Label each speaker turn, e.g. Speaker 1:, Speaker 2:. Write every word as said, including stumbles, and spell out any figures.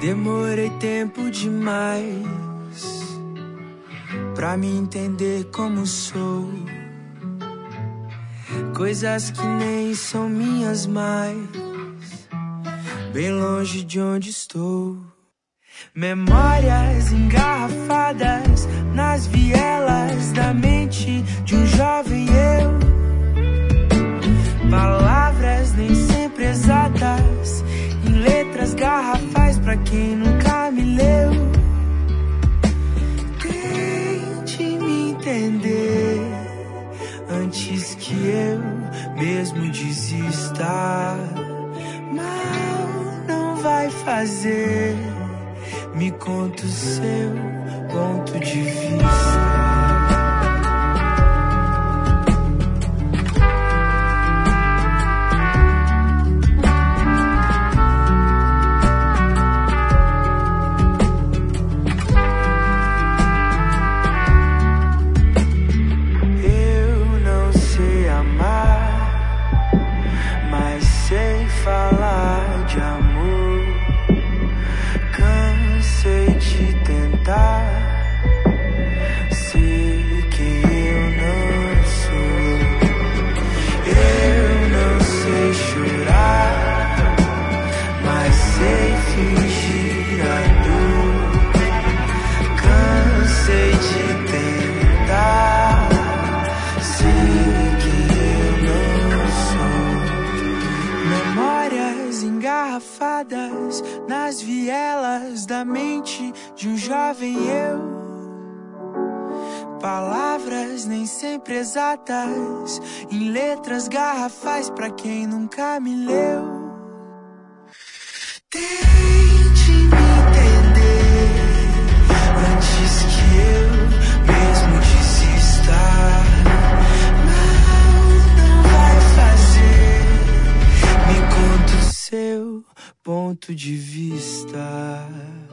Speaker 1: Demorei tempo demais pra me entender como sou. Coisas que nem são minhas mais, bem longe de onde estou. Memórias engarrafadas nas vielas da mente de um jovem eu. Palavras nem sempre exatas em letras garrafais pra quem nunca me leu. Tente me entender antes que eu mesmo desista. Mal não vai fazer. Me conta o seu ponto de vista. Nas vielas da mente de um jovem eu. Palavras nem sempre exatas em letras garrafais pra quem nunca me leu. Tente me entender antes que eu mesmo desista. Mal não vai fazer. Me conta o seu ponto de vista.